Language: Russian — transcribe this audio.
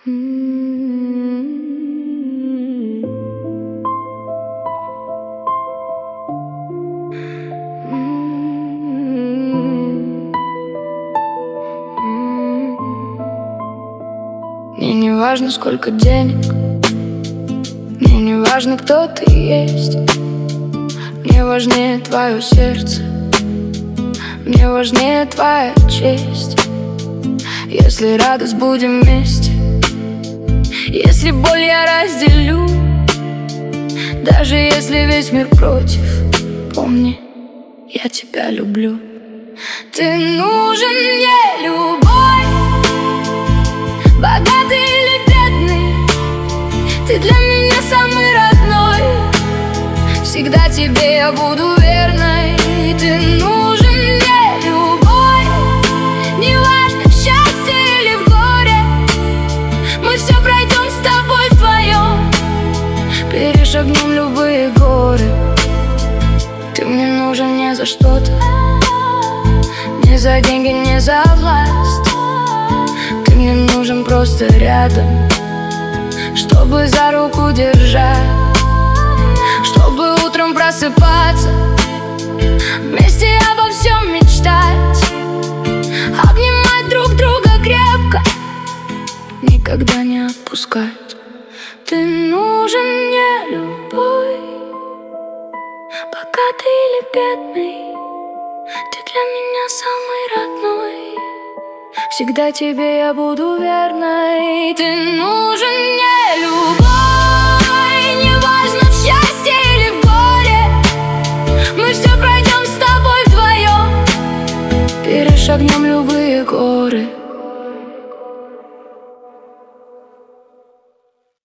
Мне не важно, сколько денег, мне не важно, кто ты есть. Мне важнее твое сердце, мне важнее твоя честь. Если радость будем вместе, если боль я разделю, даже если весь мир против, помни, я тебя люблю. Ты нужен мне, любой, богатый или бедный, ты для меня самый родной. Всегда тебе я буду верной. Ты нужен мне, любой, неважно, в счастье или в горе, мы все пройдем с тобой вдвоем, перешагнем любые горы. Ты мне нужен не за что-то, не за деньги, не за власть. Ты мне нужен просто рядом, чтобы за руку держать, чтобы утром просыпаться, вместе обо всем мечтать, обнимать друг друга крепко, никогда не отпускать. Ты нужен мне, любой, богатый или бедный, ты для меня самый родной. Всегда тебе я буду верной. Ты